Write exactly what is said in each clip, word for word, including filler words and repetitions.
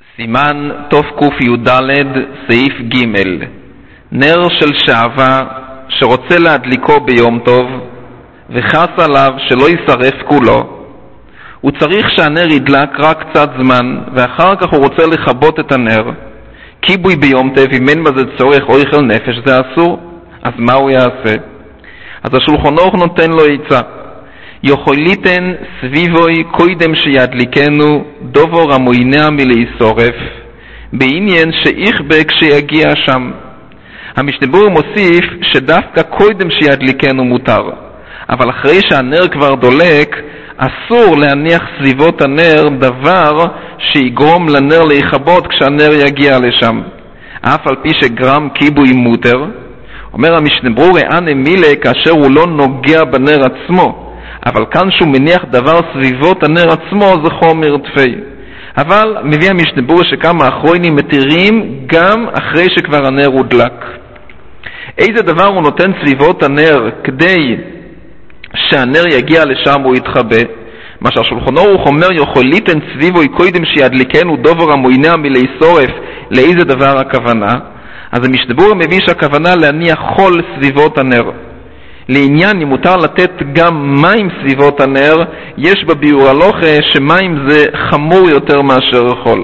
סימן תק"ד סעיף ג' נר של שעבה שרוצה להדליקו ביום טוב וחס עליו שלא יישרף כולו, הוא צריך שהנר ידלק רק קצת זמן ואחר כך הוא רוצה לכבות את הנר. כיבוי ביום טוב, אם אין בזה צורך אוכל נפש, זה אסור. אז מה הוא יעשה? אז השולחן ערוך נותן לו עצה. יכוליתן סביבוי קודם שידליקנו דובור המוינע מלהישרף בעניין שיכבה כשיגיע שם. המשנה ברורה מוסיף שדווקא קודם שידליקנו מותר, אבל אחרי שהנר כבר דולק אסור להניח סביבות הנר דבר שיגרום לנר להיכבות כשהנר יגיע לשם, אף על פי שגרם כיבוי מותר. אומר המשנה ברורה אנא מילה כאשר הוא לא נוגע בנר עצמו, אבל כאן שהוא מניח דבר סביבות הנר עצמו זה חומר תפי. אבל מביא המשנה ברורה שכמה אחרונים מתירים גם אחרי שכבר הנר הודלק. איזה דבר הוא נותן סביבות הנר כדי שהנר יגיע לשם הוא יתחבא? מה שהשולחן ערוך אומר יכוליתן סביבוי קודם שידליקנו דובר המוינע מלהישרף, לאיזה דבר הכוונה? אז המשנה ברורה מביא שהכוונה להניח חול סביבות הנר. לעניין אם מותר לתת גם מים סביבות הנר, יש בביאור הלכה שמים זה חמור יותר מאשר חול.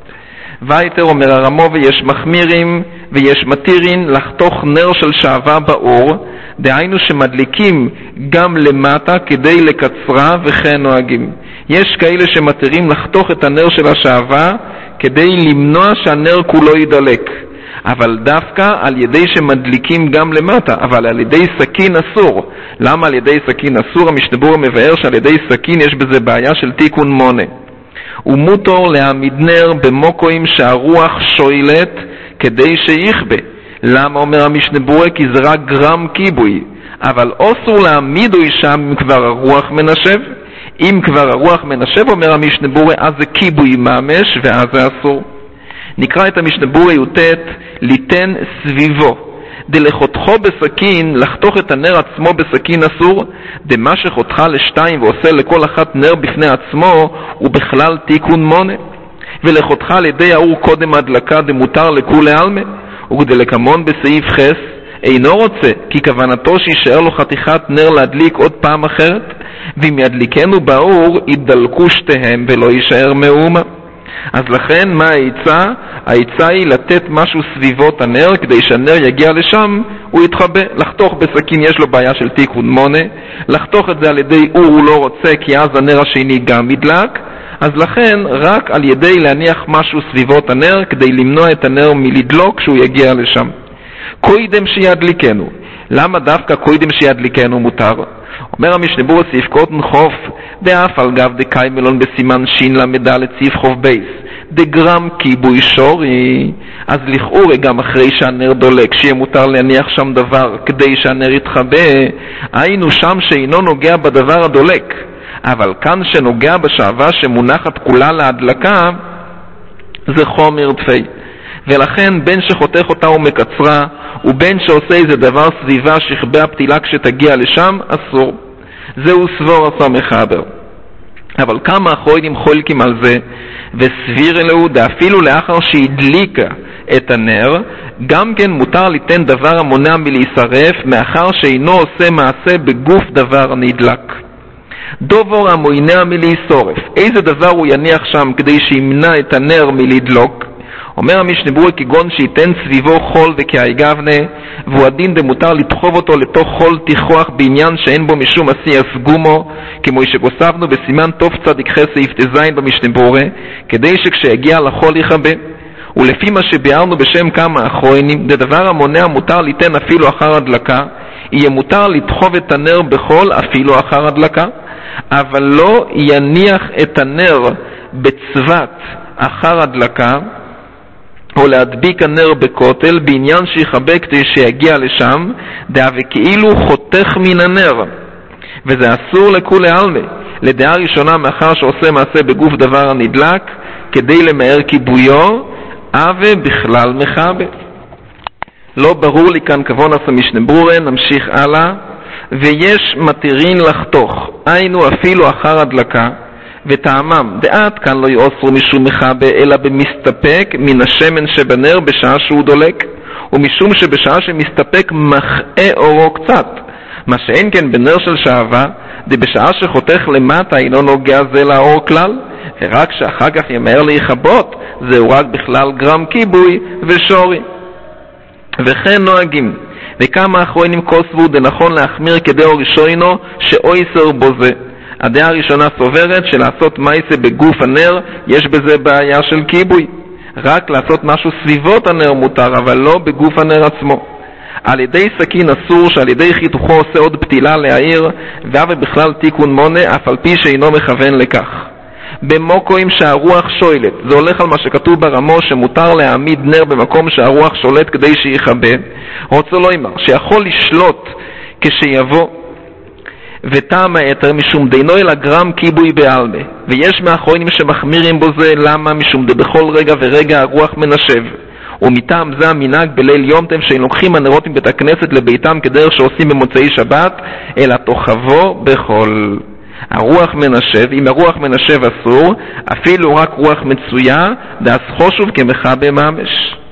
ויתר אומר הרמו ויש מחמירים ויש מתירים לחתוך נר של שעבה באור, דהיינו שמדליקים גם למטה כדי לקצרה וכן נוהגים. יש כאלה שמתירים לחתוך את הנר של השעבה כדי למנוע שהנר כולו ידלק, אבל דווקא על ידי שמדליקים גם למטה, אבל על ידי סכין אסור. למה על ידי סכין אסור? המשנה ברורה מבאר שעל ידי סכין יש בזה בעיה של תיקון מונה. ומותר להעמיד נר במוקוים שהרוח שואלת כדי שיכבה. למה אומר המשנה ברורה? כי זה רק גרם כיבוי, אבל אסור להעמידו שם אם כבר הרוח מנשב. אם כבר הרוח מנשב אומר המשנה ברורה אז זה כיבוי ממש ואז זה אסור. נקרא את המשנה ברורה י"ט ליתן סביבו דלחותכו בסכין, לחתוך את הנר עצמו בסכין אסור, דמה שחותך לשתיים ועושה לכל אחת נר בפני עצמו הוא בכלל תיקון מונה, ולחותך על ידי האור קודם הדלקה דמותר לכולי עלמא, וכדלקמון בסעיף חס אינו רוצה כי כוונתו שישאר לו חתיכת נר להדליק עוד פעם אחרת, ואם ידליקנו באור ידלקו שתיהם ולא יישאר מאומה. אז לכן מה העצה? העצה היא לתת משהו סביבות הנר כדי שהנר יגיע לשם הוא יתחבא. לחתוך בסכין יש לו בעיה של תיקון מונה, לחתוך את זה על ידי אור הוא לא רוצה כי אז הנר השני גם ידלק, אז לכן רק על ידי להניח משהו סביבות הנר כדי למנוע את הנר מלדלוק כשהוא יגיע לשם. קודם שידליקנו, למה דווקא קודם שידליקנו מותר? אומר המשנה ברורה סעיף קוטן חוף דאף על גב דקאי מלון בסימן שין למדע לציף חוף בייס דגרם כיבוי שורי, אז לכאורה גם אחרי שהנר דולק שיהיה מותר להניח שם דבר כדי שהנר יתחבא, היינו שם שאינו נוגע בדבר הדולק, אבל כאן שנוגע בשעבה שמונחת כולה להדלקה זה חומר תפי, ולכן בין שחותך אותה ומקצרה ובין שעושה איזה דבר סביבה שכבה הפתילה כשתגיע לשם אסור. זהו סבור עשה מחבר. אבל כמה אחרונים חולקים על זה, וסביר אלוהו דאפילו לאחר שהדליקה את הנר גם כן מותר ליתן דבר המונע מלהישרף מאחר שאינו עושה מעשה בגוף דבר נדלק. דובור המוינע מלהישרף, איזה דבר הוא יניח שם כדי שימנע את הנר מלדלוק? אומר המשנה ברורה כגון שייתן סביבו חול וכאי גבנה, והוא הדין דמותר לדחוב אותו לתוך חול תיכוח בעניין שאין בו משום עשי הסגומו, כמו שגוספנו בסימן תוף צדיק חס סעיף תזין במשנה ברורה, כדי שכשיגיע לחול יכבה. ולפי מה שביארנו בשם כמה אחרונים, דדבר המונע מותר ליתן אפילו אחר הדלקה, יהיה מותר לדחוב את הנר בחול אפילו אחר הדלקה, אבל לא יניח את הנר בצוות אחר הדלקה, או להדביק הנר בכותל בעניין שיחבק כדי שיגיע לשם, דעה וכאילו חותך מן הנר, וזה אסור לכולי עלמא. לדעה ראשונה מאחר שעושה מעשה בגוף דבר הנדלק כדי למהר כיבויו, אבה בכלל מחבא. לא ברור לי כאן כבון עשה משנה ברורה, נמשיך הלאה. ויש מתירין לחתוך, היינו אפילו אחר הדלקה, וטעמם דעת כאן לא יאוסרו משום מחבה אלא במסתפק מן השמן שבנר בשעה שהוא דולק, ומשום שבשעה שמסתפק מחאה אורו קצת, מה שאין כן בנר של שעבה, דבשעה שחותך למטה אינו נוגע זה לאור כלל, ורק שאחר כך ימהר להיכבות, זהו רק בכלל גרם כיבוי ושורי. וכן נוהגים, וכמה אחרונים כוסבו דנכון להחמיר כדאו ראשונו שאויסר בו זה. הדעה הראשונה סוברת שלעשות מייסה בגוף הנר יש בזה בעיה של כיבוי. רק לעשות משהו סביבות הנר מותר, אבל לא בגוף הנר עצמו. על ידי סכין אסור, שעל ידי חיתוכו עושה עוד פתילה להעיר, ואף בכלל תיקון מונה, אף על פי שאינו מכוון לכך. במוקוים שהרוח שולט, זה הולך על מה שכתוב ברמו שמותר להעמיד נר במקום שהרוח שולט כדי שיחבא, רוצה לא אמר, שיכול לשלוט כשיבוא, וטעם היתר משום דינו אל הגרם כיבוי בעלמה, ויש מאחרונים שמחמירים בו זה, למה? משום דבכל רגע ורגע הרוח מנשב, ומטעם זה המנהג בליל יום טוב שהם לוקחים הנרות מבית הכנסת לביתם כדרך שעושים במוצאי שבת, אלא תוכבו בכל. הרוח מנשב, אם הרוח מנשב אסור, אפילו רק רוח מצויה, דאס חושוב כמחבה ממש.